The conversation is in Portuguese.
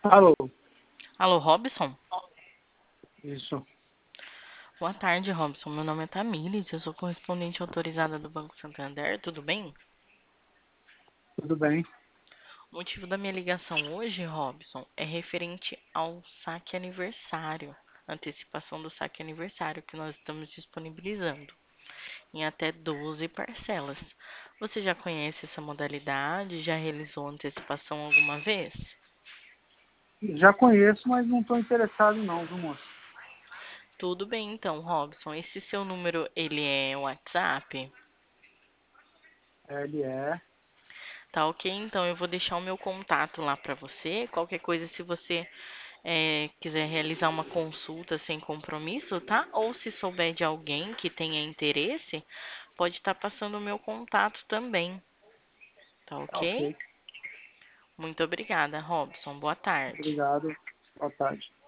Alô, Alô, Robson? isso, Boa tarde, Robson. Meu nome é Tamires, eu sou correspondente autorizada do Banco Santander, tudo bem? tudo bem? O motivo da minha ligação hoje, Robson, é referente ao saque aniversário, antecipação do saque aniversário que nós estamos disponibilizando em até 12 parcelas. Você já conhece essa modalidade? Já realizou antecipação alguma vez? Já conheço, mas não estou interessado não, viu, moço? Tudo bem então, Robson. Esse seu número, ele é WhatsApp? Ele é, Tá ok? Então eu vou deixar o meu contato lá para você. Qualquer coisa, se você quiser realizar uma consulta sem compromisso, tá? Ou se souber de alguém que tenha interesse, pode estar passando o meu contato também, tá tá ok? ok. Muito obrigada, Robson. Boa tarde. Obrigado, boa tarde.